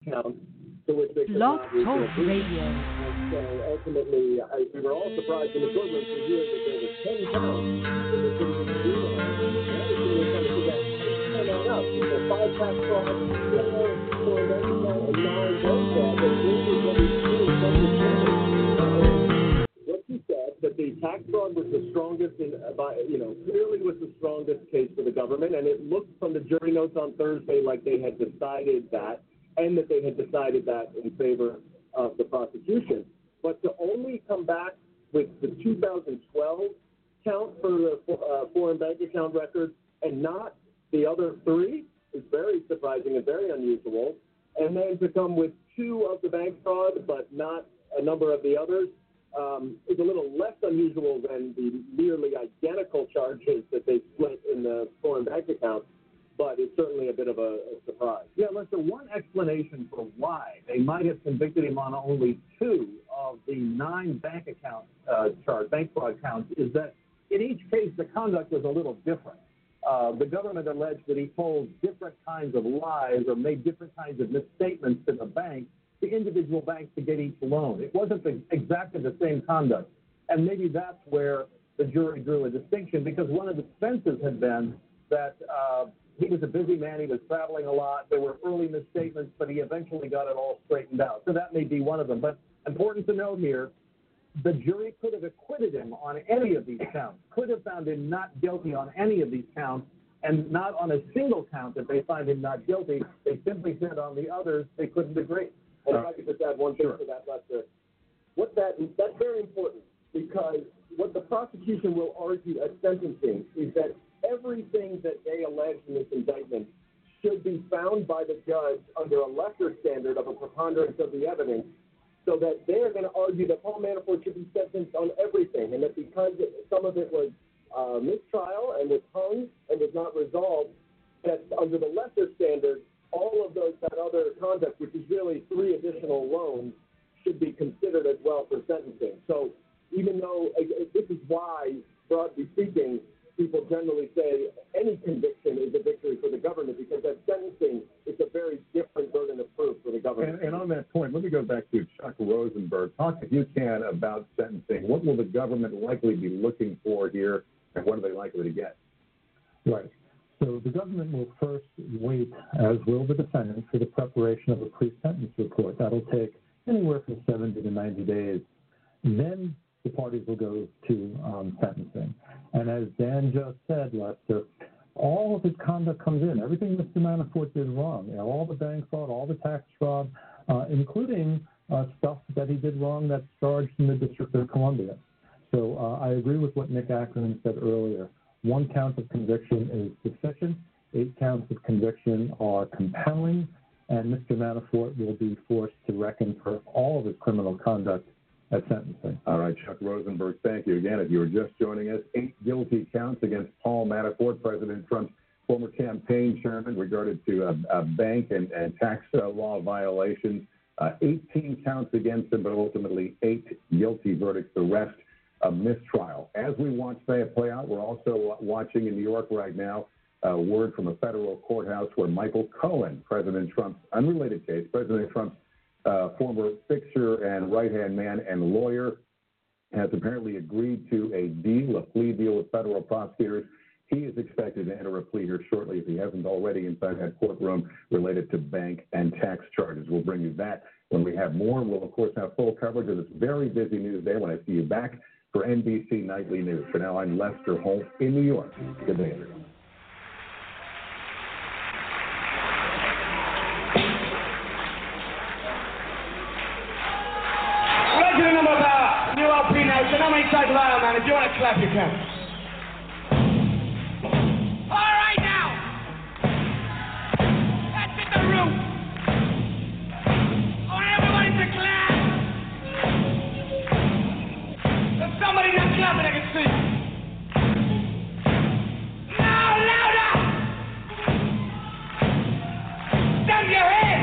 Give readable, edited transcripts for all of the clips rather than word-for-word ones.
counts to which they could Blog not reach Talk an agreement. Radio. And so ultimately, we were all surprised in the courtroom to hear that there were 10 counts that they couldn't agree on. And obviously, we're trying to figure out how to line up. So 5 tax fraud, 4 foreign bank account, and 9 bank fraud. But really, what we see from the court, what she said, that the tax fraud was the strongest, clearly was the strongest case for the government, and it looked from the jury notes on Thursday like they had decided that, and that they had decided that in favor of the prosecution. But to only come back with the 2012 count for the foreign bank account records and not the other 3 is very surprising and very unusual. And then to come with 2 of the bank fraud but not a number of the others is a little less unusual than the nearly identical charges that they split in the foreign bank accounts, but it's certainly a bit of a surprise. Yeah, Lester, one explanation for why they might have convicted him on only 2 of the 9 bank account bank fraud counts is that in each case the conduct was a little different. The government alleged that he told different kinds of lies or made different kinds of misstatements to the bank, the individual banks, to get each loan. It wasn't exactly the same conduct. And maybe that's where the jury drew a distinction, because one of the defenses had been that he was a busy man, he was traveling a lot, there were early misstatements, but he eventually got it all straightened out. So that may be one of them. But important to note here, the jury could have acquitted him on any of these counts, could have found him not guilty on any of these counts, and not on a single count that they find him not guilty. They simply said on the others they couldn't agree. And if I could just add one thing to that, Lester, that's very important, because what the prosecution will argue at sentencing is that everything that they allege in this indictment should be found by the judge under a lesser standard of a preponderance of the evidence, so that they're going to argue that Paul Manafort should be sentenced on everything, and that because some of it was mistrial and was hung and was not resolved, that under the lesser standard, all of that other conduct, which is really 3 additional loans, should be considered as well for sentencing. So even though this is why, broadly speaking, people generally say any conviction is a victory for the government, because at sentencing, it's a very different burden of proof for the government. And on that point, let me go back to Chuck Rosenberg. Talk, if you can, about sentencing. What will the government likely be looking for here, and what are they likely to get? Right. So the government will first wait, as will the defendant, for the preparation of a pre-sentence report. That'll take anywhere from 70 to 90 days. Then the parties will go to sentencing. And as Dan just said, Lester, all of his conduct comes in. Everything Mr. Manafort did wrong, all the bank fraud, all the tax fraud, including stuff that he did wrong that's charged in the District of Columbia. So I agree with what Nick Ackerman said earlier. 1 count of conviction is sufficient. 8 counts of conviction are compelling, and Mr. Manafort will be forced to reckon for all of his criminal conduct at sentencing. All right, Chuck Rosenberg, thank you again. If you were just joining us, 8 guilty counts against Paul Manafort, President Trump's former campaign chairman, regarded to bank and tax law violations. 18 counts against him, but ultimately 8 guilty verdicts, the rest a mistrial. As we watch that play out, we're also watching in New York right now word from a federal courthouse where Michael Cohen, President Trump's unrelated case, President Trump's former fixer and right-hand man and lawyer, has apparently agreed to a plea deal with federal prosecutors. He is expected to enter a plea here shortly, if he hasn't already, inside that courtroom related to bank and tax charges. We'll bring you that when we have more. We'll, of course, have full coverage of this very busy news day when I see you back for NBC Nightly News. For now, I'm Lester Holt in New York. Good day, everyone. Regular number of new LP now. So now make side loud, man. If you want to clap, you can. All right, now. That's in the room. I want everybody to clap. If somebody not clapping, I can see. No, louder. Stamp your head.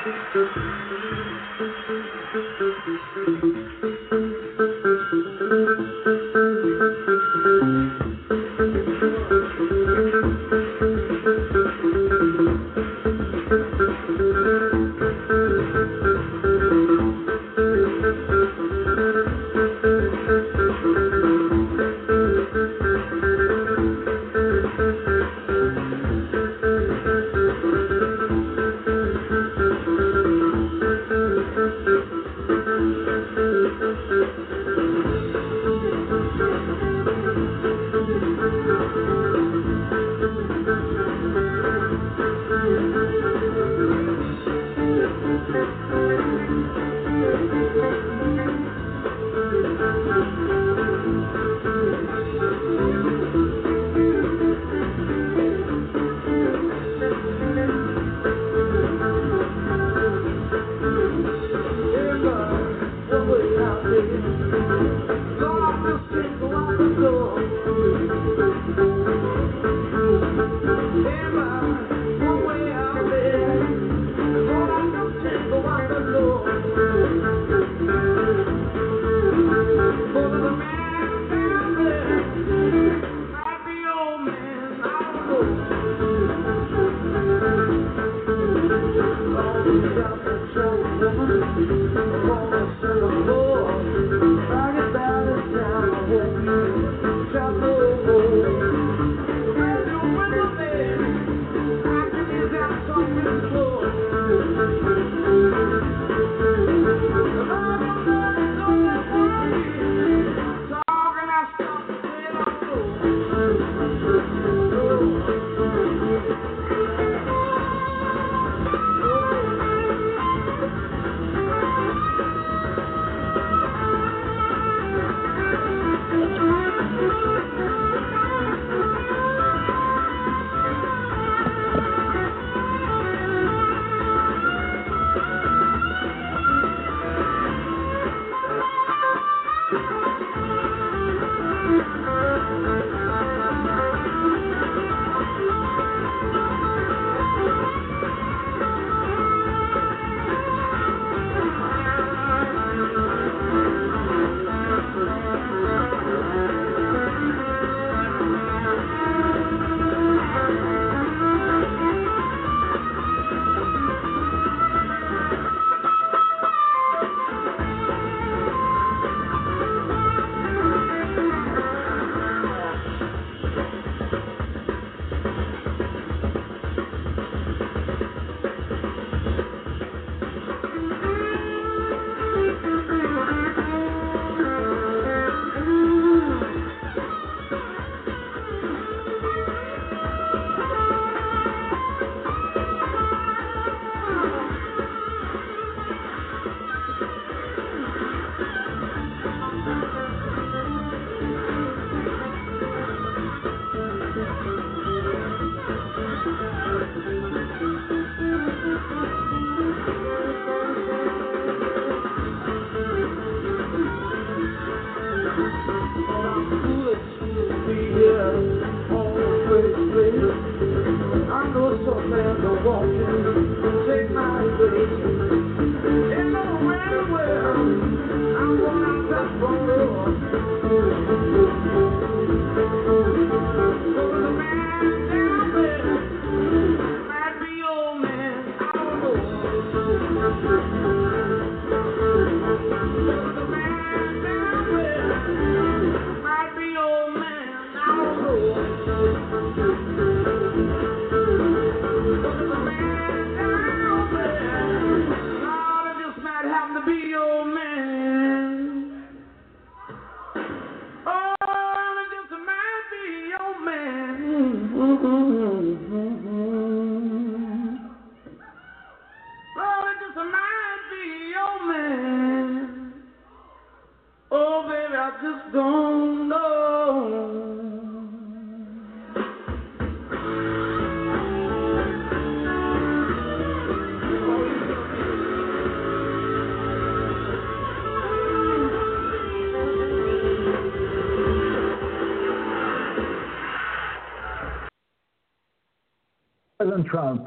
President Trump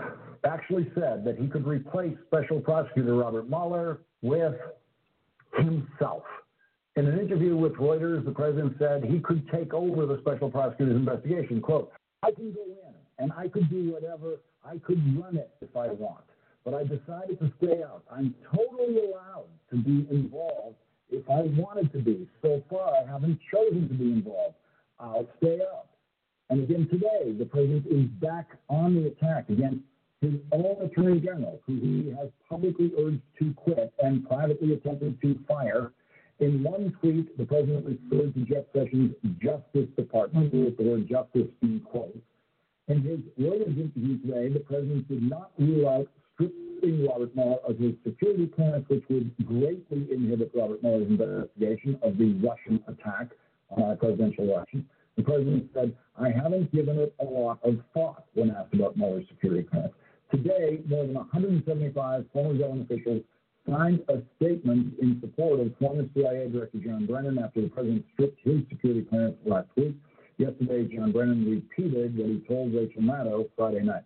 actually said that he could replace Special Prosecutor Robert Mueller with himself. In an interview with Reuters, the president said he could take over the special prosecutor's investigation. Quote, I can go in and I could do whatever, I could run it if I want, but I decided to stay out. I'm totally allowed to be involved if I wanted to be. So far, I haven't chosen to be involved. I'll stay out. And again today, the president is back on the attack against his own attorney general, who he has publicly urged to quit and privately attempted to fire. In one tweet, the president referred to Jeff Sessions' Justice Department with the word justice in quotes. In his Reuters interview today, the president did not rule out stripping Robert Mueller of his security clearance, which would greatly inhibit Robert Mueller's investigation of the Russian attack on our presidential election. The president said, I haven't given it a lot of thought when asked about Mueller's security clearance. Today, more than 175 former government officials signed a statement in support of former CIA Director John Brennan after the president stripped his security clearance last week. Yesterday, John Brennan repeated what he told Rachel Maddow Friday night.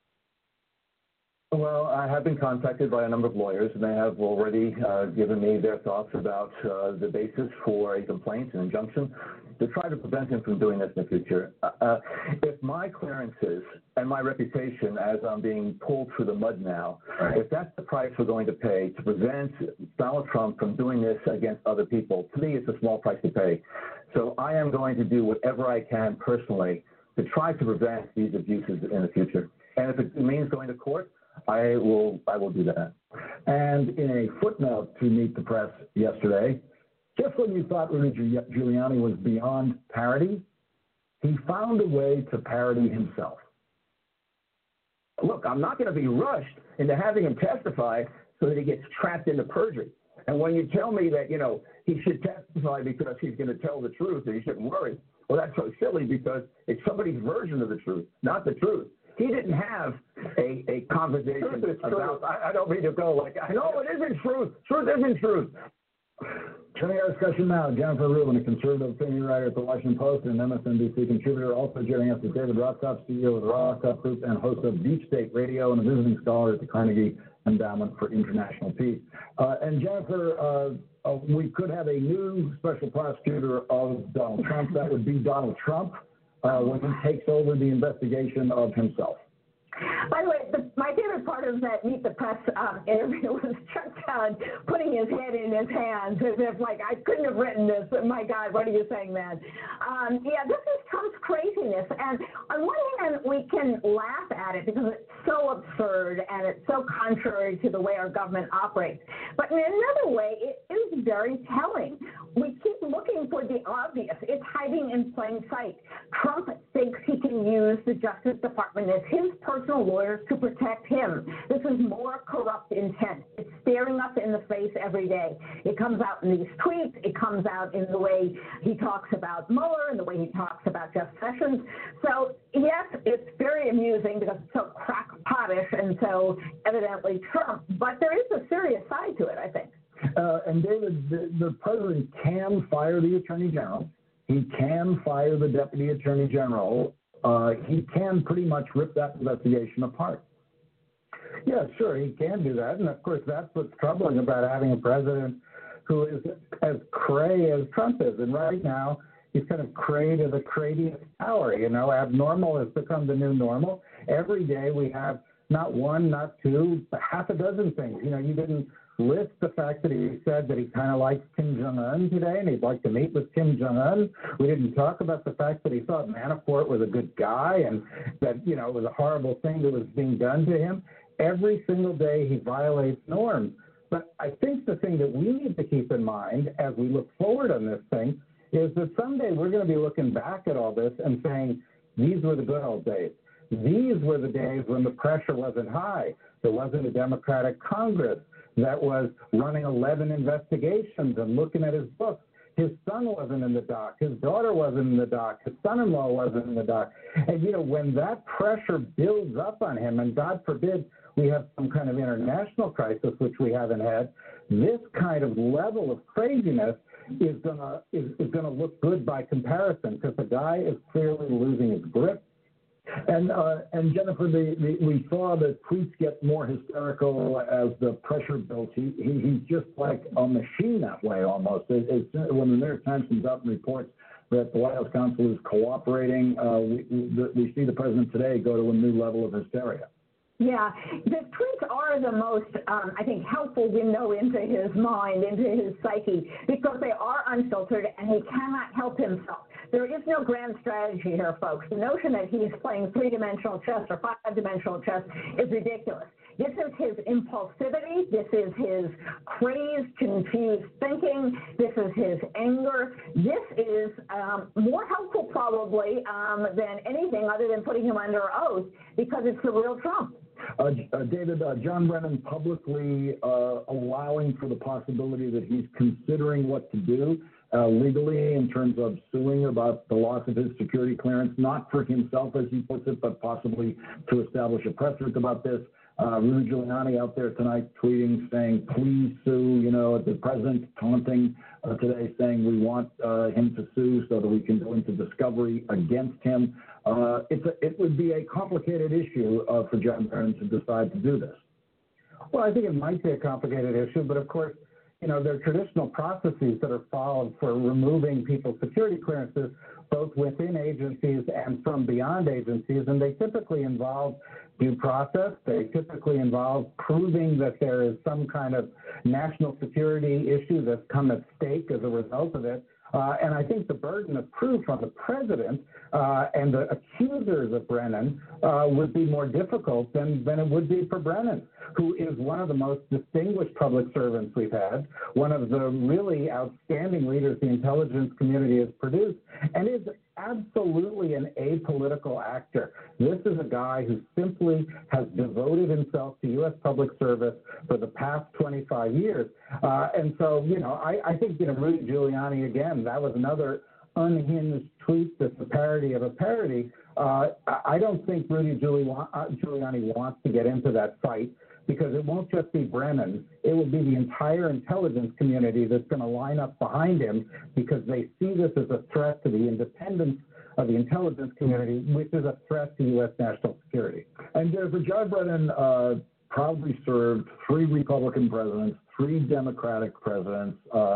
Well, I have been contacted by a number of lawyers, and they have already given me their thoughts about the basis for a complaint, an injunction, to try to prevent him from doing this in the future. If my clearances and my reputation as I'm being pulled through the mud now, if that's the price we're going to pay to prevent Donald Trump from doing this against other people, to me it's a small price to pay. So I am going to do whatever I can personally to try to prevent these abuses in the future. And if it means going to court, I will do that. And in a footnote to Meet the Press yesterday, just when you thought Rudy Giuliani was beyond parody, he found a way to parody himself. Look, I'm not going to be rushed into having him testify so that he gets trapped into perjury. And when you tell me that, he should testify because he's going to tell the truth and he shouldn't worry, well, that's so silly because it's somebody's version of the truth, not the truth. He didn't have a conversation about, I don't mean to go like, no, it isn't truth. Truth isn't truth. Joining our discussion now, Jennifer Rubin, a conservative opinion writer at the Washington Post and MSNBC contributor. Also joining us is David Rothkopf, CEO of the Rothkopf Group and host of Deep State Radio and a visiting scholar at the Carnegie Endowment for International Peace. And Jennifer, we could have a new special prosecutor of Donald Trump. That would be Donald Trump when he takes over the investigation of himself. By the way, my favorite part of that Meet the Press interview was Chuck Todd putting his head in his hands as if, like, I couldn't have written this. My God, what are you saying, man? Yeah, this is Trump's craziness. And on one hand, we can laugh at it because it's so absurd and it's so contrary to the way our government operates. But in another way, it is very telling. We keep looking for the obvious. It's hiding in plain sight. Trump thinks he can use the Justice Department as his personal lawyers to protect him. This is more corrupt intent. It's staring us in the face every day. It comes out in these tweets. It comes out in the way he talks about Mueller and the way he talks about Jeff Sessions. So, yes, it's very amusing because it's so crackpotish and so evidently Trump. But there is a serious side to it, I think. And David, the president can fire the attorney general. He can fire the deputy attorney general. He can pretty much rip that investigation apart. Yeah, sure, he can do that. And, of course, that's what's troubling about having a president who is as cray as Trump is. And right now, he's kind of cray to the craziest power. Abnormal has become the new normal. Every day we have not one, not two, but half a dozen things. You didn't list the fact that he said that he kind of likes Kim Jong-un today and he'd like to meet with Kim Jong-un. We didn't talk about the fact that he thought Manafort was a good guy and that, it was a horrible thing that was being done to him. Every single day he violates norms. But I think the thing that we need to keep in mind as we look forward on this thing is that someday we're going to be looking back at all this and saying, these were the good old days. These were the days when the pressure wasn't high. There wasn't a Democratic Congress that was running 11 investigations and looking at his books. His son wasn't in the dock. His daughter wasn't in the dock. His son-in-law wasn't in the dock. And, when that pressure builds up on him, and God forbid we have some kind of international crisis, which we haven't had, this kind of level of craziness is gonna look good by comparison because the guy is clearly losing his grip. And Jennifer, we saw the tweets get more hysterical as the pressure built. He's just like a machine that way almost. When the New York Times comes out and reports that the White House counsel is cooperating, we see the president today go to a new level of hysteria. Yeah, the tweets are the most, I think, helpful window into his mind, into his psyche, because they are unfiltered and he cannot help himself. There is no grand strategy here, folks. The notion that he's playing three-dimensional chess or five-dimensional chess is ridiculous. This is his impulsivity. This is his crazed, confused thinking. This is his anger. This is more helpful probably than anything other than putting him under oath, because it's the real Trump. David, John Brennan publicly allowing for the possibility that he's considering what to do legally in terms of suing about the loss of his security clearance, not for himself, as he puts it, but possibly to establish a precedent about this. Rudy Giuliani out there tonight tweeting, saying, please sue, the president taunting today, saying we want him to sue so that we can go into discovery against him. It would be a complicated issue for John Brennan to decide to do this. Well, I think it might be a complicated issue, but of course, there are traditional processes that are followed for removing people's security clearances, both within agencies and from beyond agencies, and they typically involve due process. They typically involve proving that there is some kind of national security issue that's come at stake as a result of it. And I think the burden of proof on the president and the accusers of Brennan would be more difficult than it would be for Brennan, who is one of the most distinguished public servants we've had, one of the really outstanding leaders the intelligence community has produced, and is absolutely an apolitical actor. This is a guy who simply has devoted himself to U.S. public service for the past 25 years. And so, I think, Rudy Giuliani, again, that was another unhinged tweet that's a parody of a parody. I don't think Rudy Giuliani wants to get into that fight, because it won't just be Brennan. It will be the entire intelligence community that's going to line up behind him, because they see this as a threat to the independence of the intelligence community, which is a threat to U.S. national security. And for John Brennan, proudly served 3 Republican presidents, 3 Democratic presidents.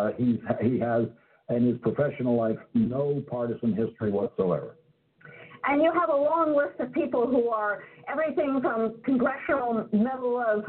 He has, in his professional life, no partisan history whatsoever. And you have a long list of people who are everything from Congressional Medal of,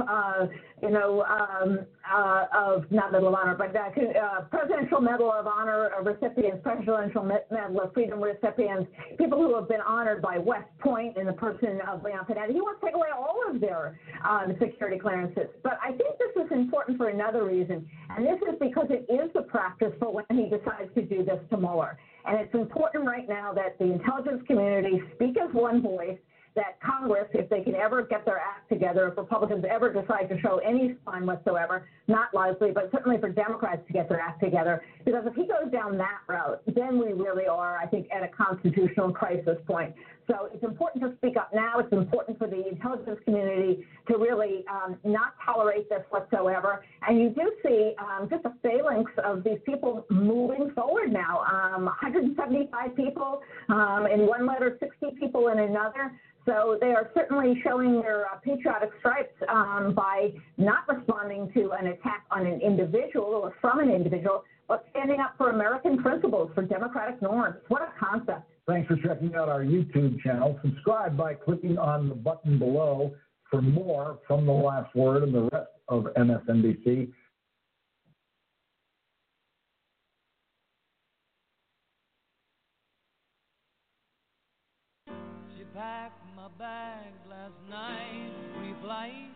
not Medal of Honor, but Presidential Medal of Honor recipients, Presidential Medal of Freedom recipients, people who have been honored by West Point in the person of Leon Panetta. He wants to take away all of their security clearances. But I think this is important for another reason, and this is because it is the practice for when he decides to do this to Mueller. And it's important right now that the intelligence community speak as one voice, that Congress, if they can ever get their act together, if Republicans ever decide to show any sign whatsoever, not likely, but certainly for Democrats to get their act together, because if he goes down that route, then we really are, I think, at a constitutional crisis point. So it's important to speak up now. It's important for the intelligence community to really not tolerate this whatsoever. And you do see just a phalanx of these people moving forward now. 175 people in one letter, 60 people in another. So they are certainly showing their patriotic stripes by not responding to an attack on an individual or from an individual, but standing up for American principles, for democratic norms. What a concept. Thanks for checking out our YouTube channel. Subscribe by clicking on the button below for more from The Last Word and the rest of MSNBC. She packed my bags last night, pre-flight,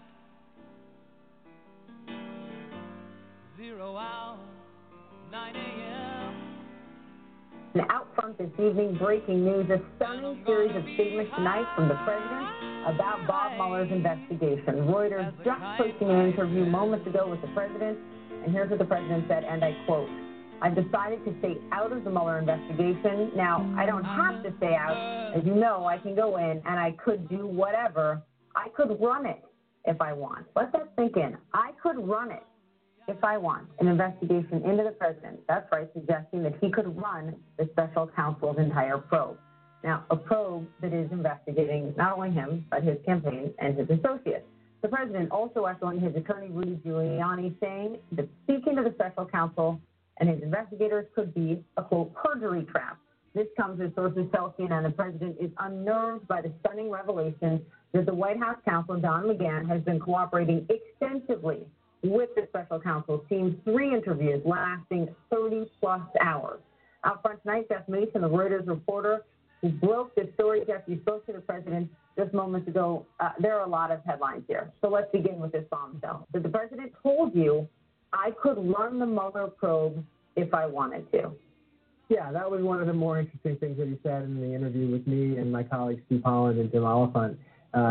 0 hour, 9 a.m. And out front this evening, breaking news, a stunning series of statements tonight from the president about Bob Mueller's investigation. Reuters just posting an interview moments ago with the president, and here's what the president said, and I quote, "I've decided to stay out of the Mueller investigation. Now, I don't have to stay out. As you know, I can go in, and I could do whatever. I could run it if I want." Let that sink in. I could run it if I want, an investigation into the president. That's right, suggesting that he could run the special counsel's entire probe. Now, a probe that is investigating not only him, but his campaign and his associates. The president also echoing his attorney, Rudy Giuliani, saying that speaking to the special counsel and his investigators could be a, quote, perjury trap. This comes as sources tell CNN the president is unnerved by the stunning revelation that the White House counsel, Don McGahn, has been cooperating extensively with the special counsel's team, 3 interviews lasting 30-plus hours. Out front tonight, Jeff Mason, the Reuters reporter who broke this story. Jeff, you spoke to the president just moments ago. There are a lot of headlines here. So let's begin with this bombshell. That the president told you, I could run the Mueller probe if I wanted to. Yeah, that was one of the more interesting things that he said in the interview with me and my colleagues Steve Holland and Jim Oliphant.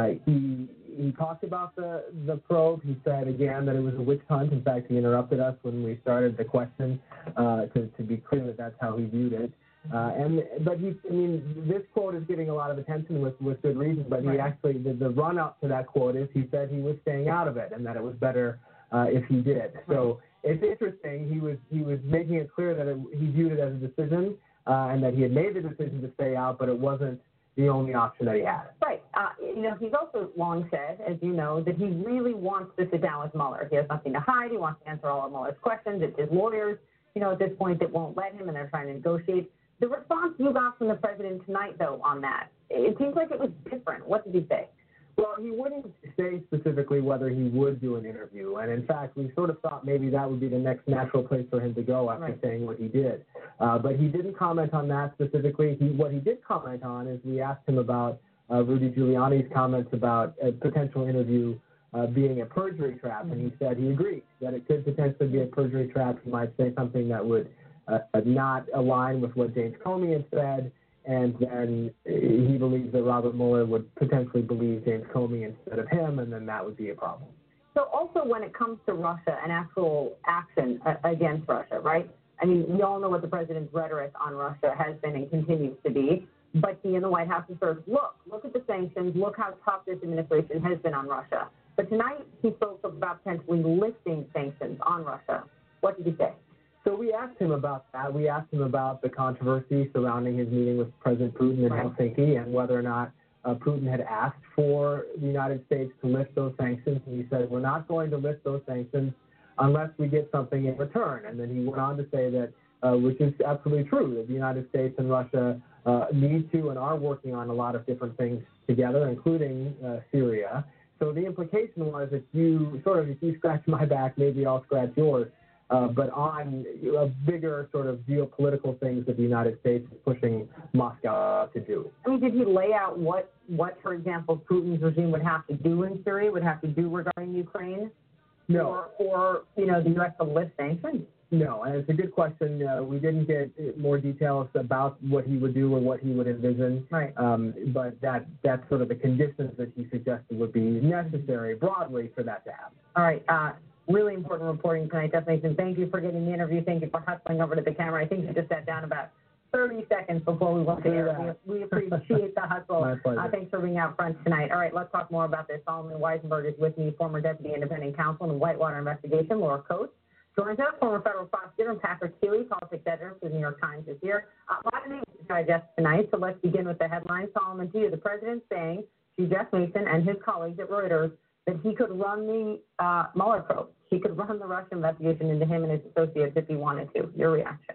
He talked about the probe. He said, again, that it was a witch hunt. In fact, he interrupted us when we started the question to be clear that that's how he viewed it. But this quote is getting a lot of attention with good reason, but he actually, the run-up to that quote is he said he was staying out of it and that it was better if he did. So it's interesting. He was making it clear that he viewed it as a decision and that he had made the decision to stay out, but it wasn't the only option that he had. Right. He's also long said, as you know, that he really wants to sit down with Mueller. He has nothing to hide. He wants to answer all of Mueller's questions. It's his lawyers, at this point that won't let him, and they're trying to negotiate. The response you got from the president tonight, though, on that, it seems like it was different. What did he say? Well, he wouldn't say specifically whether he would do an interview. And, in fact, we sort of thought maybe that would be the next natural place for him to go after saying what he did. But he didn't comment on that specifically. What he did comment on is we asked him about Rudy Giuliani's comments about a potential interview being a perjury trap. And he said he agreed that it could potentially be a perjury trap. He might say something that would not align with what James Comey had said. And then he believes that Robert Mueller would potentially believe James Comey instead of him, and then that would be a problem. So also when it comes to Russia and actual action against Russia, right? I mean, we all know what the president's rhetoric on Russia has been and continues to be, but he in the White House asserts, look at the sanctions, look how tough this administration has been on Russia. But tonight he spoke about potentially lifting sanctions on Russia. What did he say? So we asked him about that. We asked him about the controversy surrounding his meeting with President Putin in Helsinki and whether or not Putin had asked for the United States to lift those sanctions. And he said, we're not going to lift those sanctions unless we get something in return. And then he went on to say that, which is absolutely true, that the United States and Russia need to and are working on a lot of different things together, including Syria. So the implication was if you scratch my back, maybe I'll scratch yours. But on a bigger sort of geopolitical things that the United States is pushing Moscow to do. I mean, did he lay out what, for example, Putin's regime would have to do in Syria, would have to do regarding Ukraine? No. Or the U.S. to lift sanctions? No, and it's a good question. We didn't get more details about what he would do or what he would envision. Right. But that's sort of the conditions that he suggested would be necessary broadly for that to happen. All right. Really important reporting tonight, Jeff Mason. Thank you for getting the interview. Thank you for hustling over to the camera. I think you just sat down about 30 seconds before we went there. We appreciate the hustle. My pleasure. Thanks for being out front tonight. All right, let's talk more about this. Solomon Weisenberg is with me, former Deputy Independent Counsel in the Whitewater investigation. Laura Coates joins us, former federal prosecutor, and Patrick Healy, politics editor for the New York Times this year. A lot of names to digest tonight, so let's begin with the headline. Solomon, to you, the president saying to Jeff Mason and his colleagues at Reuters that he could run the Mueller probe. He could run the Russia investigation into him and his associates if he wanted to. Your reaction?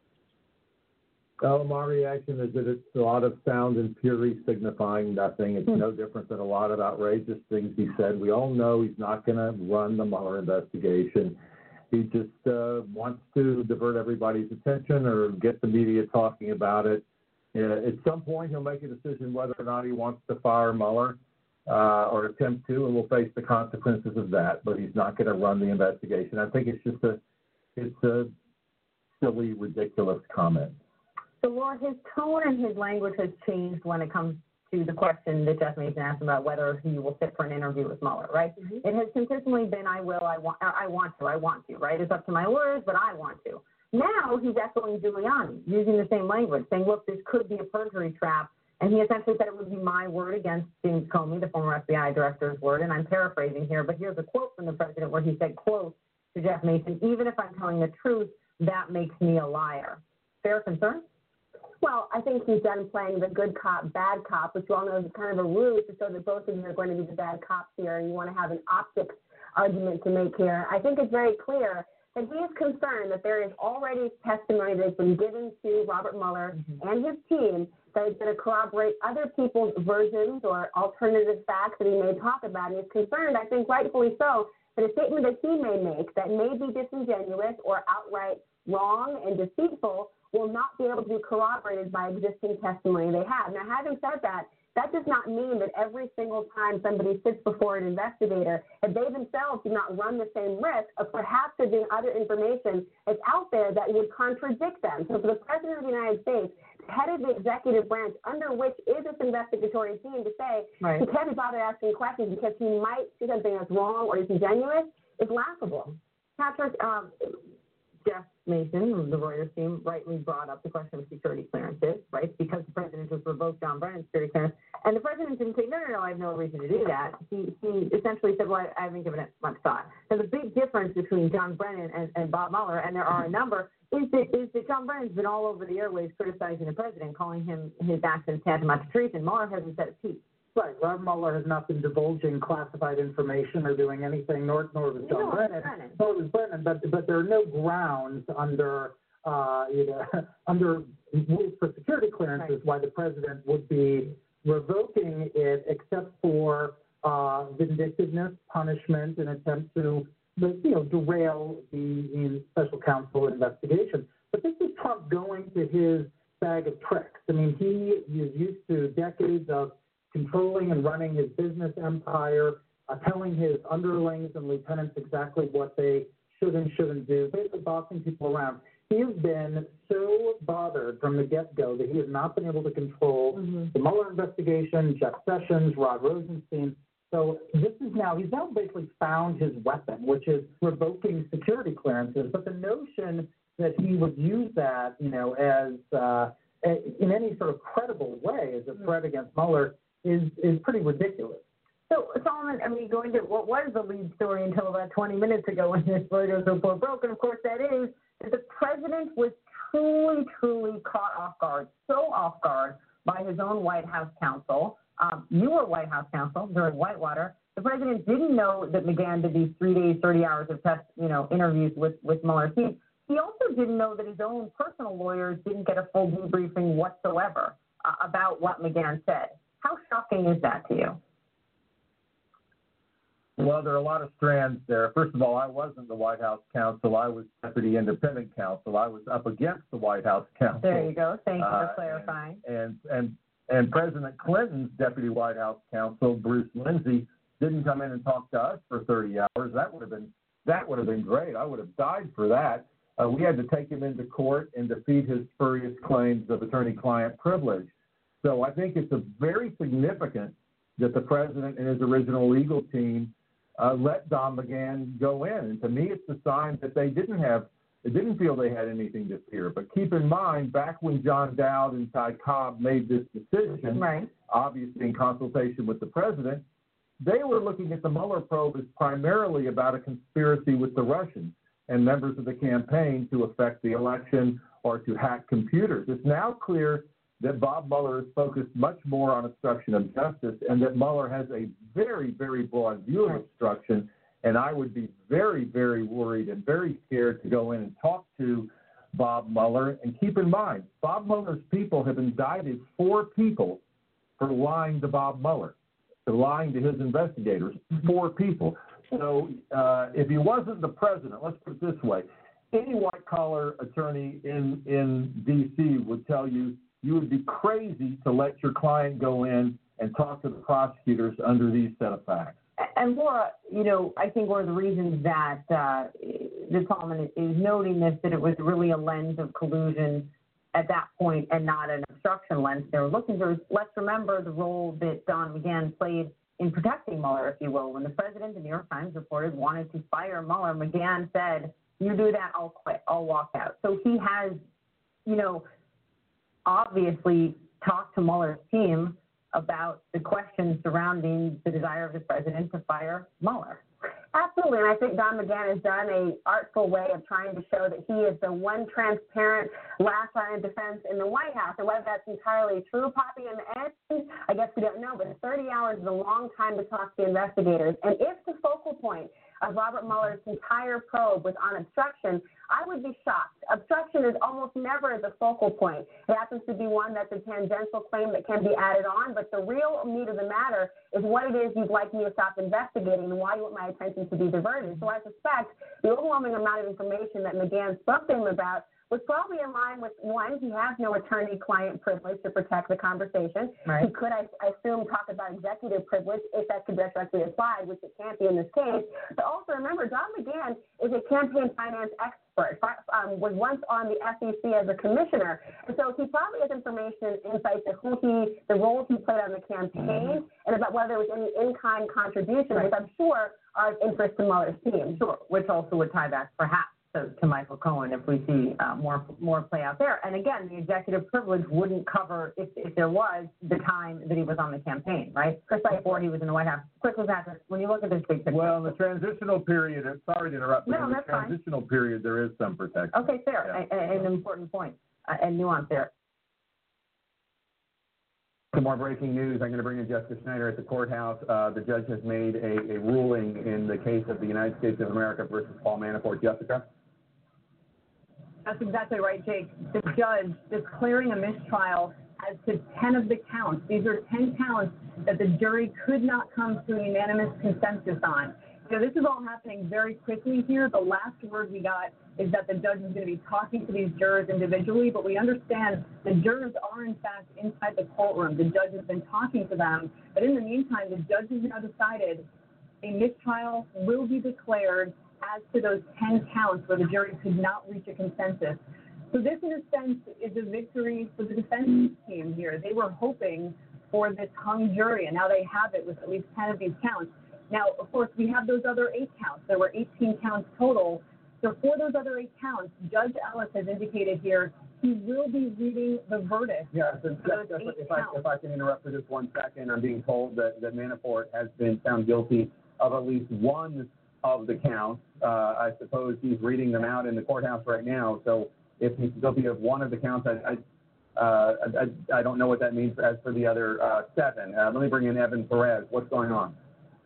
Well, my reaction is that it's a lot of sound and fury signifying nothing. It's no different than a lot of outrageous things he said. We all know he's not going to run the Mueller investigation. He just wants to divert everybody's attention or get the media talking about it. At some point, he'll make a decision whether or not he wants to fire Mueller. Or attempt to, and we'll face the consequences of that. But he's not going to run the investigation. I think it's just a silly, ridiculous comment. So, Laura, his tone and his language has changed when it comes to the question that Jeff Mason asked about whether he will sit for an interview with Mueller, right? Mm-hmm. It has consistently been, I want to, right? It's up to my lawyers, but I want to. Now he's echoing Giuliani, using the same language, saying, look, this could be a perjury trap. And he essentially said it would be my word against James Comey, the former FBI director's word. And I'm paraphrasing here, but here's a quote from the president where he said, quote, to Jeff Mason, even if I'm telling the truth, that makes me a liar. Fair concern? Well, I think he's done playing the good cop, bad cop, which we all know is kind of a ruse to show that both of you are going to be the bad cops here, and you want to have an optics argument to make here. I think it's very clear that he is concerned that there is already testimony that has been given to Robert Mueller and his team that is going to corroborate other people's versions or alternative facts that he may talk about. And he's concerned, I think rightfully so, that a statement that he may make that may be disingenuous or outright wrong and deceitful will not be able to be corroborated by existing testimony they have. Now, having said that, that does not mean that every single time somebody sits before an investigator, that they themselves do not run the same risk of perhaps there being other information that's out there that would contradict them. So for the President of the United States, head of the executive branch, under which is this investigatory team, to say he can't be bothered asking questions because he might see something that's wrong or disingenuous is laughable. Patrick, Jeff Mason, the Reuters team, rightly brought up the question of security clearances, right? Because the president just revoked John Brennan's security clearance. And the president didn't say, no, I have no reason to do that. He essentially said, well, I haven't given it much thought. So the big difference between John Brennan and Bob Mueller, and there are a number, is that John Brennan's been all over the airwaves criticizing the president, calling him his actions tantamount to treason. Mueller hasn't said a peep. Right. Robert Mueller has not been divulging classified information or doing anything, nor was John Brennan. Nor was Brennan. But there are no grounds under under rules for security clearances why the president would be revoking it, except for vindictiveness, punishment, and attempt to derail the special counsel investigation. But this is Trump going to his bag of tricks. I mean, he is used to decades of controlling and running his business empire, telling his underlings and lieutenants exactly what they should and shouldn't do, basically bossing people around. He has been so bothered from the get-go that he has not been able to control the Mueller investigation, Jeff Sessions, Rod Rosenstein. So he's now basically found his weapon, which is revoking security clearances. But the notion that he would use that, as in any sort of credible way as a threat against Mueller is pretty ridiculous. So, Solomon, going to what was the lead story until about 20 minutes ago when this Reuters report broke, and of course that is that the president was truly, truly caught off guard, so off guard by his own White House counsel. You were White House counsel during Whitewater. The president didn't know that McGahn did these 3 days, 30 hours of interviews with Mueller's team. He also didn't know that his own personal lawyers didn't get a full debriefing whatsoever about what McGahn said. How shocking is that to you? Well, there are a lot of strands there. First of all, I wasn't the White House counsel. I was deputy independent counsel. I was up against the White House counsel. There you go. Thank you for clarifying. And President Clinton's deputy White House counsel, Bruce Lindsay, didn't come in and talk to us for 30 hours. That would have been great. I would have died for that. We had to take him into court and defeat his spurious claims of attorney-client privilege. So I think it's very significant that the president and his original legal team let Don McGahn go in. And to me, it's a sign that they didn't feel they had anything to fear. But keep in mind, back when John Dowd and Ty Cobb made this decision, obviously in consultation with the president, they were looking at the Mueller probe as primarily about a conspiracy with the Russians and members of the campaign to affect the election or to hack computers. It's now clear that Bob Mueller is focused much more on obstruction of justice and that Mueller has a very, very broad view of obstruction. And I would be very, very worried and very scared to go in and talk to Bob Mueller. And keep in mind, Bob Mueller's people have indicted 4 people for lying to Bob Mueller, for lying to his investigators, 4 people. So if he wasn't the president, let's put it this way, any white-collar attorney in D.C. would tell you you would be crazy to let your client go in and talk to the prosecutors under these set of facts. And Laura, I think one of the reasons that Solomon is noting this, that it was really a lens of collusion at that point and not an obstruction lens they were looking for. Let's remember the role that Don McGahn played in protecting Mueller, if you will. When the president, the New York Times reported, wanted to fire Mueller, McGahn said, you do that, I'll quit, I'll walk out. So he has, obviously talked to Mueller's team about the questions surrounding the desire of the president to fire Mueller. Absolutely, and I think Don McGahn has done an artful way of trying to show that he is the one transparent last line of defense in the White House. And whether that's entirely true, Poppy, in the end, I guess we don't know, but 30 hours is a long time to talk to investigators. And if the focal point of Robert Mueller's entire probe was on obstruction, I would be shocked. Obstruction is almost never the focal point. It happens to be one that's a tangential claim that can be added on, but the real meat of the matter is what it is you'd like me to stop investigating and why you want my attention to be diverted. So I suspect the overwhelming amount of information that McGahn spoke to him about was probably in line with, one, he has no attorney-client privilege to protect the conversation. Right. He could, I assume, talk about executive privilege if that could directly apply, which it can't be in this case. But also remember, Don McGahn is a campaign finance expert, was once on the SEC as a commissioner. And so he probably has information and insights to the roles he played on the campaign and about whether there was any in-kind contribution, which I'm sure are of interest to Mueller's team. Sure, which also would tie back perhaps to Michael Cohen if we see more play out there. And again, the executive privilege wouldn't cover, if there was, the time that he was on the campaign, right? Before he was in the White House. Quickly, Patrick, when you look at this big picture. Well, the transitional period, sorry to interrupt, but in the transitional period, there is some protection. Okay, fair. Yeah. An important point and nuance there. Some more breaking news. I'm going to bring in Jessica Schneider at the courthouse. The judge has made a ruling in the case of the United States of America versus Paul Manafort. Jessica? That's exactly right, Jake. The judge declaring a mistrial as to 10 of the counts. These are 10 counts that the jury could not come to a unanimous consensus on. So this is all happening very quickly here. The last word we got is that the judge is going to be talking to these jurors individually, but we understand the jurors are, in fact, inside the courtroom. The judge has been talking to them, but in the meantime, the judge has now decided a mistrial will be declared as to those 10 counts where the jury could not reach a consensus. So this, in a sense, is a victory for the defense team here. They were hoping for this hung jury, and now they have it with at least 10 of these counts. Now, of course, we have those other 8 counts. There were 18 counts total. So for those other 8 counts, Judge Ellis has indicated here he will be reading the verdict. Yeah, so if I can interrupt for just 1 second, I'm being told that Manafort has been found guilty of at least one of the counts. I suppose he's reading them out in the courthouse right now. So if he's guilty of one of the counts, I don't know what that means as for the other 7. Let me bring in Evan Perez. What's going on?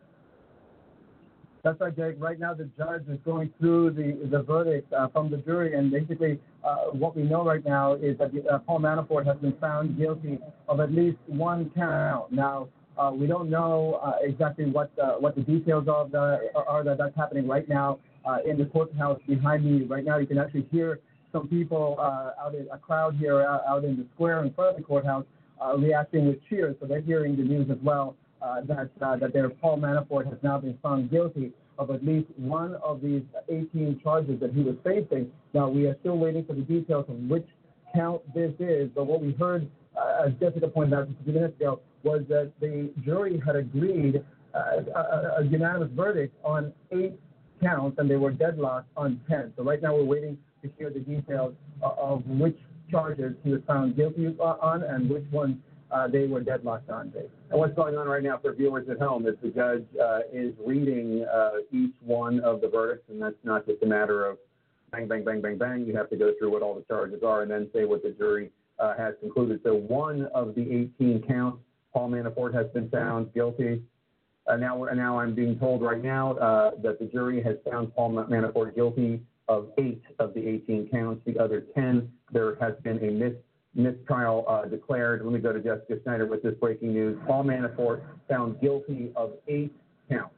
That's right, Jake. Right now, the judge is going through the verdict from the jury, and basically what we know right now is that Paul Manafort has been found guilty of at least one count. Now, we don't know exactly what the details of that's happening right now in the courthouse behind me. Right now, you can actually hear some people a crowd here out in the square in front of the courthouse reacting with cheers. So they're hearing the news as well that Paul Manafort has now been found guilty of at least one of these 18 charges that he was facing. Now, we are still waiting for the details of which count this is, but what we heard, as Jessica pointed out just a few minutes ago, was that the jury had agreed a unanimous verdict on 8 counts, and they were deadlocked on 10. So right now we're waiting to hear the details of which charges he was found guilty on and which ones they were deadlocked on. And what's going on right now for viewers at home is the judge is reading each one of the verdicts, and that's not just a matter of bang, bang, bang, bang, bang. You have to go through what all the charges are and then say what the jury has concluded. So one of the 18 counts, Paul Manafort has been found guilty. Now I'm being told right now that the jury has found Paul Manafort guilty of 8 of the 18 counts. The other 10, there has been a mistrial declared. Let me go to Jessica Schneider with this breaking news. Paul Manafort found guilty of 8 counts.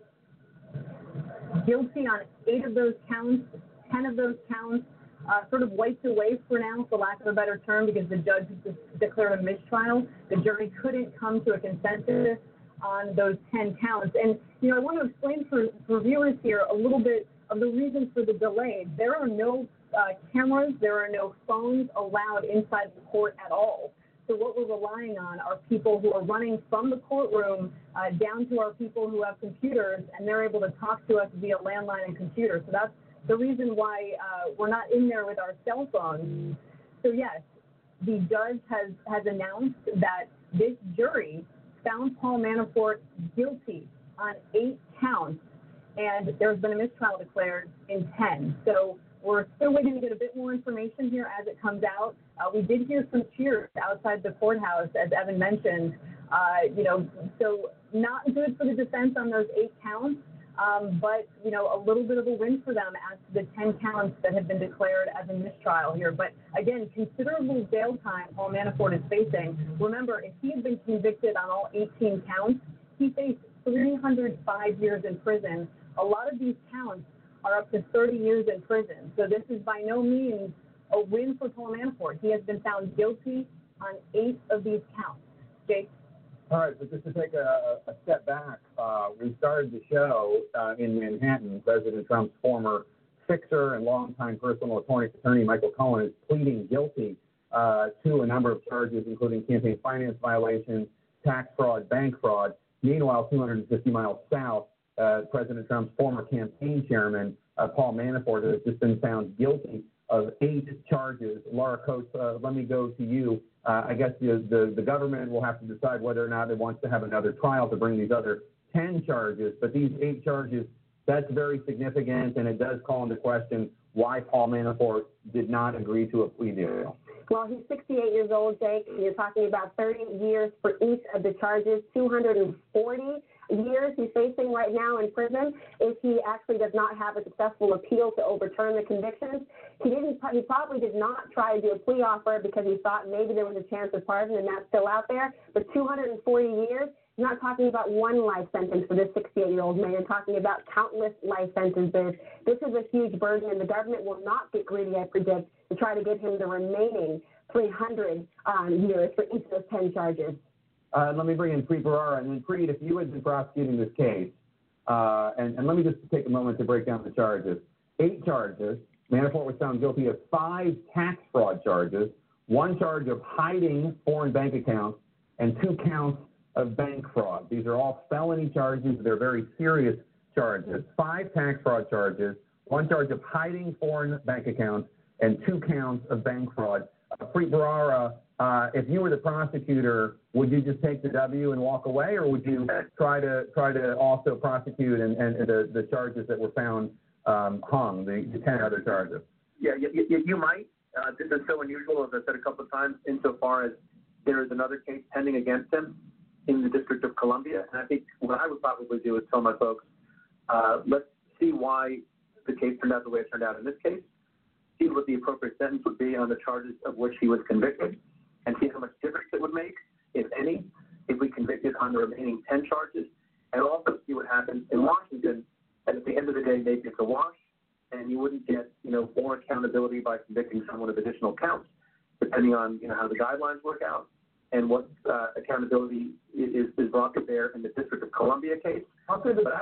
Guilty on 8 of those counts, 10 of those counts sort of wiped away for now, for lack of a better term, because the judge declared a mistrial. The jury couldn't come to a consensus on those 10 counts. And, I want to explain for viewers here a little bit of the reasons for the delay. There are no cameras, there are no phones allowed inside the court at all. So what we're relying on are people who are running from the courtroom down to our people who have computers, and they're able to talk to us via landline and computer. So that's the reason why we're not in there with our cell phones. So yes, the judge has announced that this jury found Paul Manafort guilty on 8 counts. and there's been a mistrial declared in 10. So we're still waiting to get a bit more information here as it comes out. We did hear some cheers outside the courthouse, as Evan mentioned. So not good for the defense on those 8 counts, but, a little bit of a win for them as to the 10 counts that have been declared as a mistrial here. But again, considerable jail time Paul Manafort is facing. Remember, if he had been convicted on all 18 counts, he faced 305 years in prison. A lot of these counts are up to 30 years in prison. So this is by no means a win for Paul Manafort. He has been found guilty on 8 of these counts. Jake? All right, so just to take a step back, we started the show in Manhattan. President Trump's former fixer and longtime personal attorney, Michael Cohen, is pleading guilty to a number of charges, including campaign finance violations, tax fraud, bank fraud. Meanwhile, 250 miles south, President Trump's former campaign chairman, Paul Manafort, has just been found guilty of 8 charges. Laura Coates, let me go to you. I guess the government will have to decide whether or not it wants to have another trial to bring these other 10 charges. But these 8 charges, that's very significant, and it does call into question why Paul Manafort did not agree to a plea deal. Well, he's 68 years old, Jake. You're talking about 30 years for each of the charges, 240 years he's facing right now in prison if he actually does not have a successful appeal to overturn the convictions. He probably did not try to do a plea offer because he thought maybe there was a chance of pardon, and that's still out there. But 240 years, you're not talking about one life sentence for this 68-year-old man. You're talking about countless life sentences. This is a huge burden, and the government will not get greedy, I predict, to try to give him the remaining 300 years for each of those 10 charges. Let me bring in Preet Bharara. And then, Preet, if you had been prosecuting this case, and let me just take a moment to break down the charges. 8 charges. Manafort was found guilty of 5 tax fraud charges, 1 charge of hiding foreign bank accounts, and 2 counts of bank fraud. These are all felony charges. They're very serious charges. 5 tax fraud charges, 1 charge of hiding foreign bank accounts, and 2 counts of bank fraud. Preet Bharara, if you were the prosecutor, would you just take the W and walk away, or would you try to also prosecute and the charges that were found hung, the 10 other charges? Yeah, you might. This is so unusual, as I said a couple of times, insofar as there is another case pending against him in the District of Columbia. And I think what I would probably do is tell my folks, let's see why the case turned out the way it turned out in this case, see what the appropriate sentence would be on the charges of which he was convicted, and see how much difference it would make, if any, if we convicted on the remaining 10 charges, and also see what happens in Washington. And at the end of the day, maybe it's a wash, and you wouldn't get, more accountability by convicting someone of additional counts, depending on, how the guidelines work out and what accountability is brought to bear in the District of Columbia case. How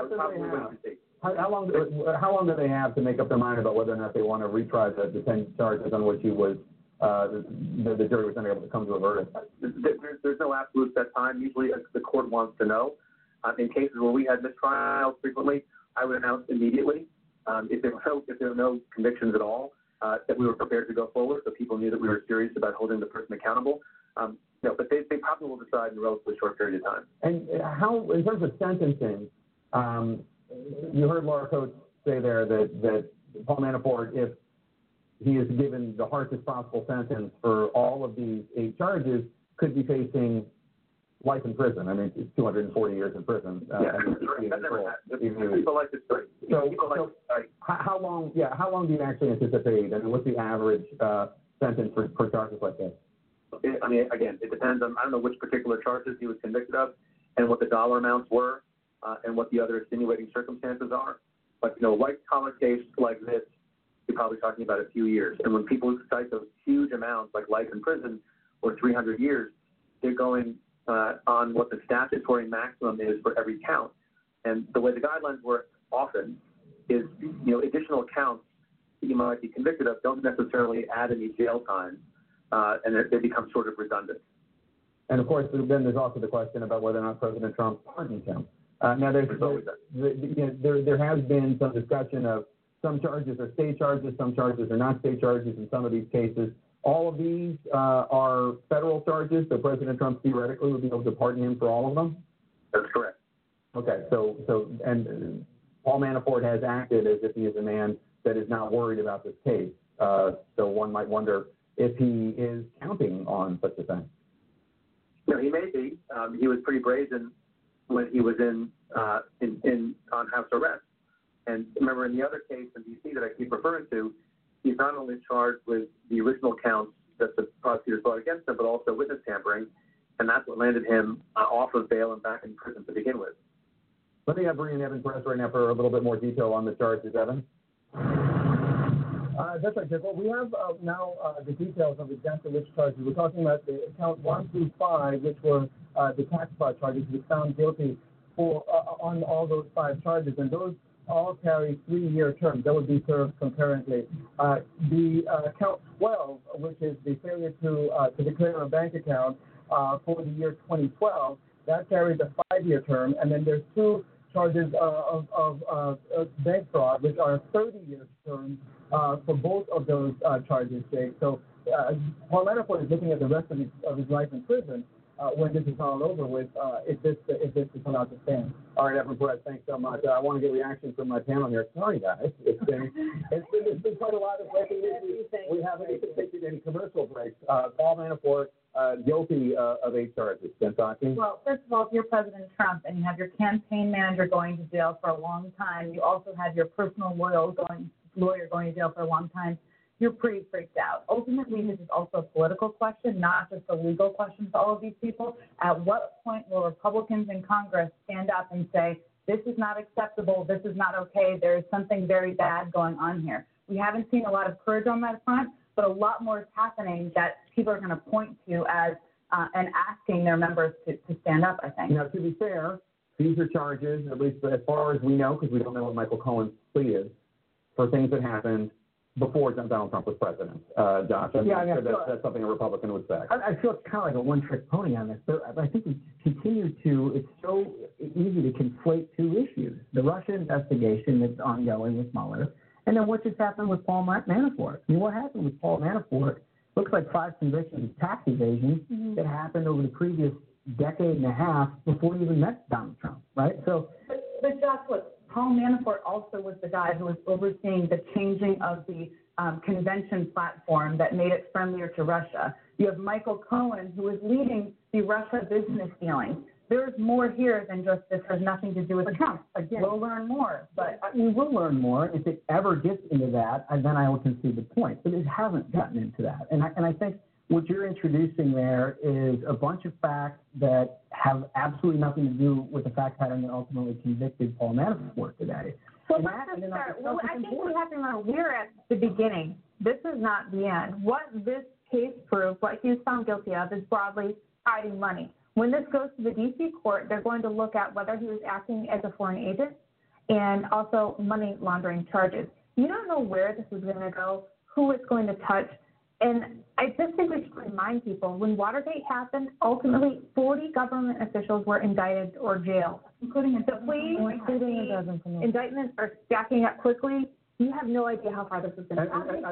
long do they have to make up their mind about whether or not they want to retry the 10 charges on which he was, the jury was unable to come to a verdict? There's no absolute set time. Usually the court wants to know. In cases where we had mistrials frequently, I would announce immediately if there were no convictions at all, that we were prepared to go forward, so people knew that we were serious about holding the person accountable. But they probably will decide in a relatively short period of time. And how, in terms of sentencing, you heard Laura Coates say there that Paul Manafort, if he is given the harshest possible sentence for all of these 8 charges, could be facing life in prison. I mean, it's 240 years in prison. That never happens. People like this story. How long do you actually anticipate? I mean, what's the average sentence for charges like this? Again, it depends on, I don't know which particular charges he was convicted of and what the dollar amounts were and what the other extenuating circumstances are. But, a white-collar case like this, you're probably talking about a few years. And when people cite those huge amounts, like life in prison or 300 years, they're going on what the statutory maximum is for every count. And the way the guidelines work often is, additional counts that you might be convicted of don't necessarily add any jail time, and they become sort of redundant. And, of course, then there's also the question about whether or not President Trump pardons him. Now, there has been some discussion of some charges are state charges, some charges are not state charges in some of these cases. All of these are federal charges, so President Trump theoretically would be able to pardon him for all of them? That's correct. Okay, so Paul Manafort has acted as if he is a man that is not worried about this case. So one might wonder if he is counting on such a thing. No, he may be. He was pretty brazen when he was on house arrest. And remember, in the other case in D.C. that I keep referring to, he's not only charged with the original counts that the prosecutors brought against him, but also witness tampering, and that's what landed him off of bail and back in prison to begin with. Let me bring in Evan Perez right now for a little bit more detail on the charges. Evan? That's right, Jeff. Well, we have now the details of exactly which charges. We're talking about the count 1 through 5, which were the tax fraud charges. He was found guilty for on all those 5 charges, and those all carry 3-year terms that would be served concurrently. The count 12, which is the failure to declare a bank account for the year 2012, that carries a 5-year term, and then there's 2 charges of bank fraud, which are 30-year terms for both of those charges, Jake. So Paul Manafort is looking at the rest of his life in prison when this is all over with, if this is allowed to stand. All right, Evan Perez, thanks so much. I want to get reaction from my panel here. Sorry, guys. It's been quite a lot of breaking news. We haven't even taken any commercial breaks. Paul Manafort guilty of 8 charges. Kentucky? Well, first of all, if you're President Trump and you have your campaign manager going to jail for a long time, you also have your personal lawyer going to jail for a long time, you're pretty freaked out. Ultimately, this is also a political question, not just a legal question to all of these people. At what point will Republicans in Congress stand up and say, this is not acceptable, this is not okay, there is something very bad going on here? We haven't seen a lot of courage on that front, but a lot more is happening that people are going to point to as and asking their members to stand up, I think. Now, to be fair, these are charges, at least as far as we know, because we don't know what Michael Cohen's plea is, for things that happened before Donald Trump was president. Josh, I'm sure that's something a Republican would say. I feel it's kind of like a one-trick pony on this. I think we continue to, it's so easy to conflate 2 issues. The Russia investigation that's ongoing with Mueller, and then what just happened with Paul Manafort. I mean, what happened with Paul Manafort looks like 5 convictions of tax evasion that happened over the previous decade and a half before he even met Donald Trump, right? So, But Josh, look, Paul Manafort also was the guy who was overseeing the changing of the convention platform that made it friendlier to Russia. You have Michael Cohen, who is leading the Russia business dealings. There's more here than just this has nothing to do with Trump. Again, we'll learn more. But we will learn more. If it ever gets into that, then I will concede the point. But it hasn't gotten into that. And I think what you're introducing there is a bunch of facts that have absolutely nothing to do with the fact pattern that ultimately convicted Paul Manafort today. Well, let's just start. Well, I think we have to remember we're at the beginning. This is not the end. What this case proved, what he was found guilty of, is broadly hiding money. When this goes to the D.C. court, they're going to look at whether he was acting as a foreign agent and also money laundering charges. You don't know where this is going to go, who it's going to touch. And I just think we should remind people, when Watergate happened, ultimately 40 government officials were indicted or jailed, including the pleas, indictments are stacking up quickly. You have no idea how far this is going to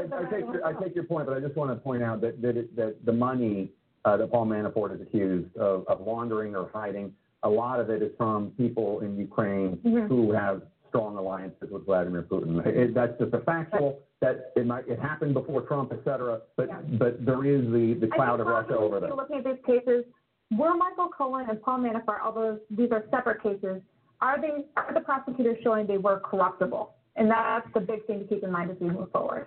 go. I take your point, but I just want to point out that the money that Paul Manafort is accused of laundering or hiding, a lot of it is from people in Ukraine who have strong alliances with Vladimir Putin. That's just a factual that it happened before Trump, et cetera, but there is the cloud of Russia over there. Looking at these cases, were Michael Cohen and Paul Manafort, although these are separate cases, are the prosecutors showing they were corruptible? And that's the big thing to keep in mind as we move forward.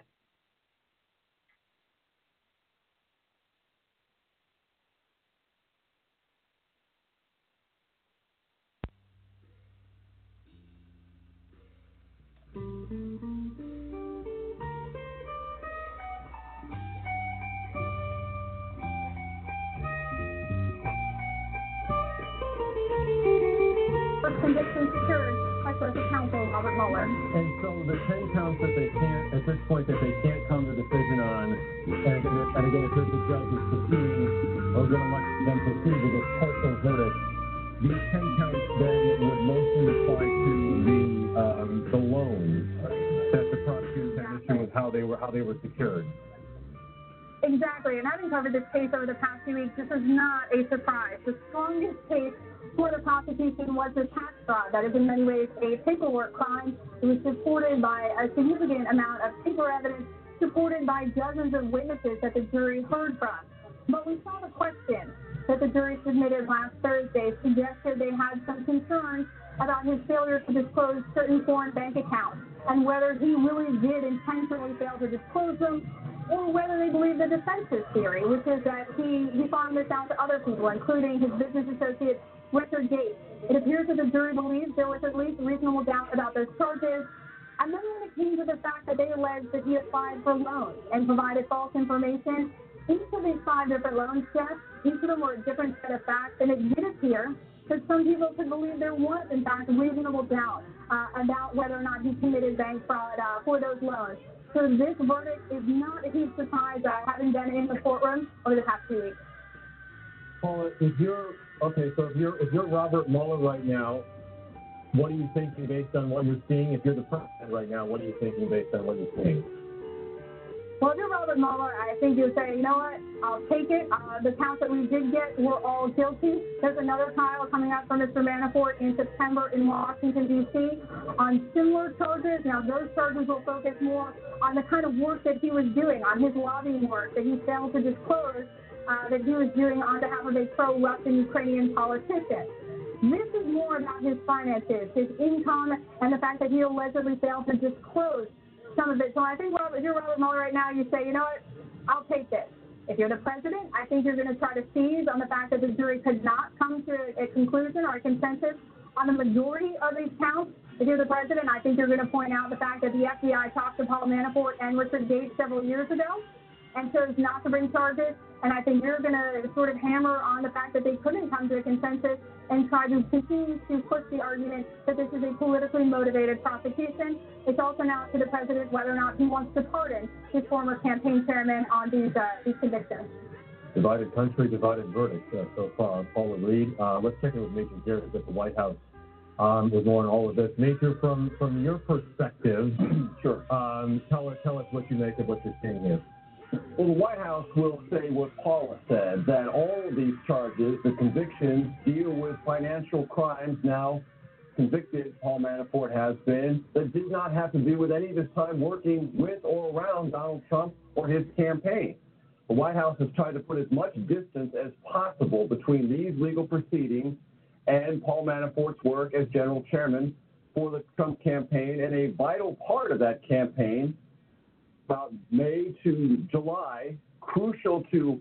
Conviction secured by Special Counsel Robert Mueller. And so the 10 counts that they can't, at this point, that they can't come to a decision on, and again, if there's a judge is proceeding, or going to let them proceed with a partial verdict, these 10 counts then would mostly apply to the loans that the prosecutors had issue with how they were secured. Exactly, and having covered this case over the past few weeks, this is not a surprise. The strongest case for the prosecution was the tax fraud. That is in many ways a paperwork crime. It was supported by a significant amount of paper evidence, supported by dozens of witnesses that the jury heard from. But we saw the question that the jury submitted last Thursday suggested they had some concerns about his failure to disclose certain foreign bank accounts and whether he really did intentionally fail to disclose them, or whether they believe the defense's theory, which is that he farmed this out to other people, including his business associate, Richard Gates. It appears that the jury believes there was at least reasonable doubt about those charges. And then when it came to the fact that they alleged that he applied for loans and provided false information, each of these 5 different loans, Jeff, each of them were a different set of facts, and it did appear that some people could believe there was, in fact, reasonable doubt about whether or not he committed bank fraud for those loans. So this verdict is not a huge surprise, having been in the courtroom over the past few weeks. Paula, if you're Robert Mueller right now, what are you thinking based on what you're seeing? If you're the president right now, what are you thinking based on what you're seeing? Well, if you're Robert Mueller, I think you'll say, you know what, I'll take it. The counts that we did get were all guilty. There's another trial coming up for Mr. Manafort in September in Washington, D.C. on similar charges. Now, those charges will focus more on the kind of work that he was doing, on his lobbying work that he failed to disclose that he was doing on behalf of a pro-Russian Ukrainian politician. This is more about his finances, his income, and the fact that he allegedly failed to disclose some of it. So I think, if you're Robert Mueller right now, you say, you know what, I'll take this. If you're the president, I think you're going to try to seize on the fact that the jury could not come to a conclusion or a consensus on the majority of these counts. If you're the president, I think you're going to point out the fact that the FBI talked to Paul Manafort and Richard Gates several years ago and chose not to bring charges. And I think you're going to sort of hammer on the fact that they couldn't come to a consensus and try to continue to push the argument that this is a politically motivated prosecution. It's also now to the president whether or not he wants to pardon his former campaign chairman on these convictions. Divided country, divided verdict so far. Paula Reed. Let's check in with Major Garrett at the White House. We're going all of this. Major, from your perspective, sure. Tell us what you make of what you're seeing here. Well, the White House will say what Paula said, that all of these charges, the convictions, deal with financial crimes now convicted Paul Manafort has been, that did not have to do with any of his time working with or around Donald Trump or his campaign. The White House has tried to put as much distance as possible between these legal proceedings and Paul Manafort's work as general chairman for the Trump campaign, and a vital part of that campaign, about May to July, crucial to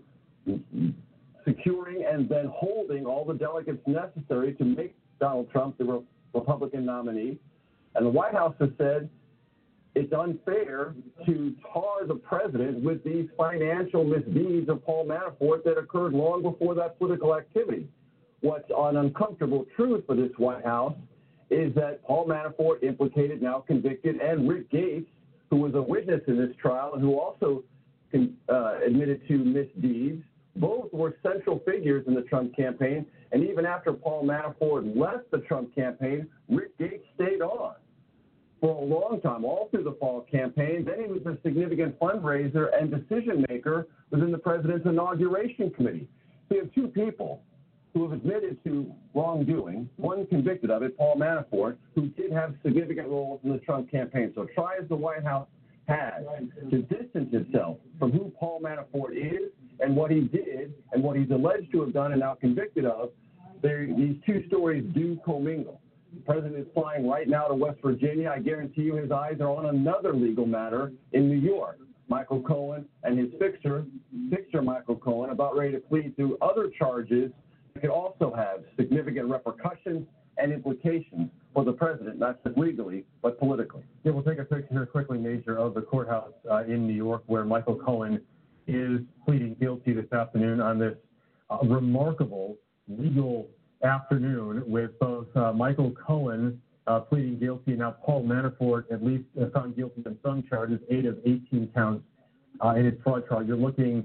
securing and then holding all the delegates necessary to make Donald Trump the Republican nominee. And the White House has said it's unfair to tar the president with these financial misdeeds of Paul Manafort that occurred long before that political activity. What's an uncomfortable truth for this White House is that Paul Manafort, implicated, now convicted, and Rick Gates, who was a witness in this trial and who also admitted to misdeeds, both were central figures in the Trump campaign. And even after Paul Manafort left the Trump campaign, Rick Gates stayed on for a long time, all through the fall campaign. Then he was a significant fundraiser and decision maker within the president's inauguration committee. So you have two people who have admitted to wrongdoing, one convicted of it, Paul Manafort, who did have significant roles in the Trump campaign. So try as the White House has to distance itself from who Paul Manafort is and what he did and what he's alleged to have done and now convicted of, these two stories do commingle. The president is flying right now to West Virginia. I guarantee you his eyes are on another legal matter in New York. Michael Cohen and his fixer Michael Cohen, about ready to plead to other charges that could also have significant repercussions and implications for the president, not just legally, but politically. Yeah, we'll take a picture here quickly, Major, of the courthouse in New York where Michael Cohen is pleading guilty this afternoon on this remarkable legal afternoon with both Michael Cohen pleading guilty and now Paul Manafort at least found guilty on some charges, 8 of 18 counts in his fraud trial. You're looking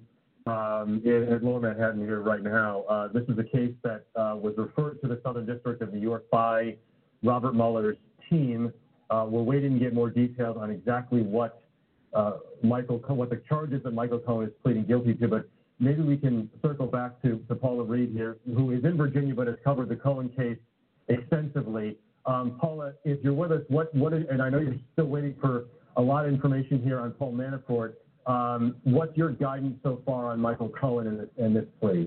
at Lower Manhattan here right now. This is a case that was referred to the Southern District of New York by Robert Mueller's team. We're waiting to get more details on exactly what what the charges that Michael Cohen is pleading guilty to, but maybe we can circle back to Paula Reed here, who is in Virginia but has covered the Cohen case extensively. Paula, if you're with us, and I know you're still waiting for a lot of information here on Paul Manafort, what's your guidance so far on Michael Cohen in this plea?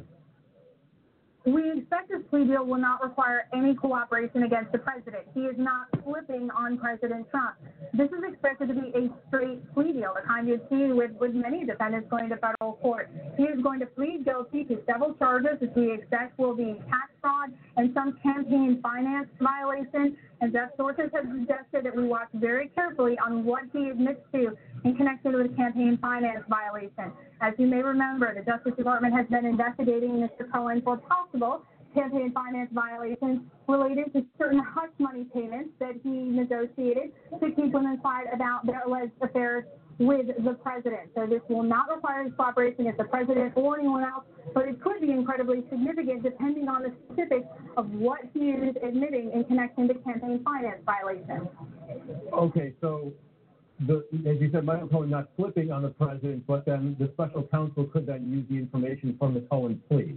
We expect this plea deal will not require any cooperation against the president. He is not flipping on President Trump. This is expected to be a straight plea deal, the kind you'd see with many defendants going to federal court. He is going to plead guilty to several charges, which we expect will be tax fraud and some campaign finance violation. And Jeff sources have suggested that we watch very carefully on what he admits to in connection with a campaign finance violation. As you may remember, the Justice Department has been investigating Mr. Cohen for possible campaign finance violations related to certain hush money payments that he negotiated to keep women quiet about their alleged affairs with the president. So this will not require his cooperation with the president or anyone else, but it could be incredibly significant depending on the specifics of what he is admitting in connection to campaign finance violations. Okay, so as you said, Michael Cohen not flipping on the president, but then the special counsel could then use the information from the Cohen plea.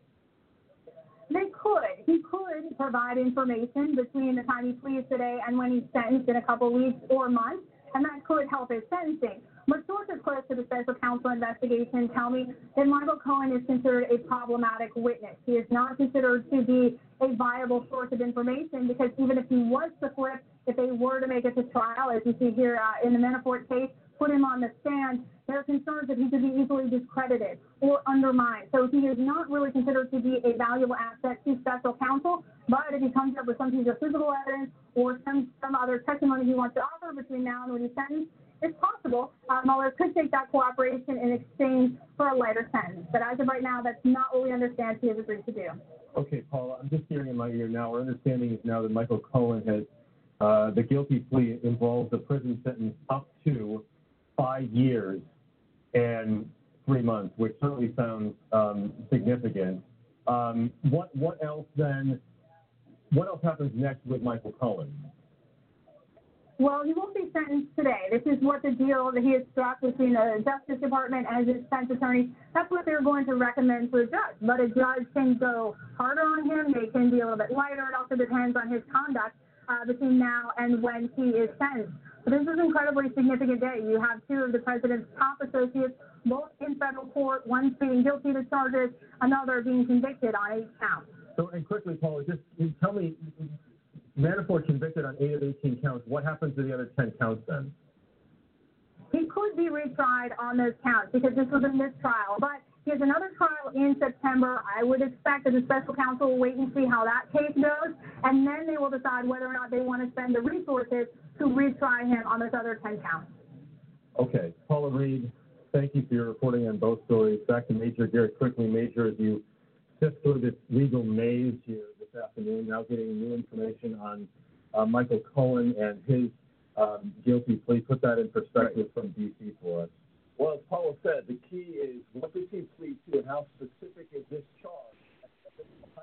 They could. He could provide information between the time he pleads today and when he's sentenced in a couple weeks or months, and that could help his sentencing. But sources close to the special counsel investigation tell me that Michael Cohen is considered a problematic witness. He is not considered to be a viable source of information because even if he was to flip, if they were to make it to trial, as you see here in the Manafort case, put him on the stand, there are concerns that he could be easily discredited or undermined. So he is not really considered to be a valuable asset to special counsel, but if he comes up with some piece of physical evidence or some other testimony he wants to offer between now and when he's sentenced, it's possible Mueller could take that cooperation in exchange for a lighter sentence. But as of right now, that's not what we understand he has agreed to do. Okay, Paula, I'm just hearing in my ear now. Our understanding is now that Michael Cohen has the guilty plea involves a prison sentence up to 5 years and 3 months, which certainly sounds significant. What else happens next with Michael Cohen? Well, he won't be sentenced today. This is what the deal that he has struck between the Justice Department and his defense attorney. That's what they're going to recommend to a judge. But a judge can go harder on him. They can be a little bit lighter. It also depends on his conduct between now and when he is sentenced. But this is an incredibly significant day. You have two of the president's top associates, both in federal court, one pleading guilty to charges, another being convicted on 8 counts. So, and quickly, Paula, just tell me, Manafort convicted on 8 of 18 counts. What happens to the other 10 counts then? He could be retried on those counts because this was a mistrial. But he has another trial in September. I would expect that the special counsel will wait and see how that case goes, and then they will decide whether or not they want to spend the resources to retry him on those other 10 counts. Okay. Paula Reed, thank you for your reporting on both stories. Back to Major Garrett quickly. Major, as you sift through this legal maze here this afternoon, now getting new information on Michael Cohen and his guilty plea. Put that in perspective from D.C. for us. Well, as Paula said, the key is what does he plead to and how specific is this charge?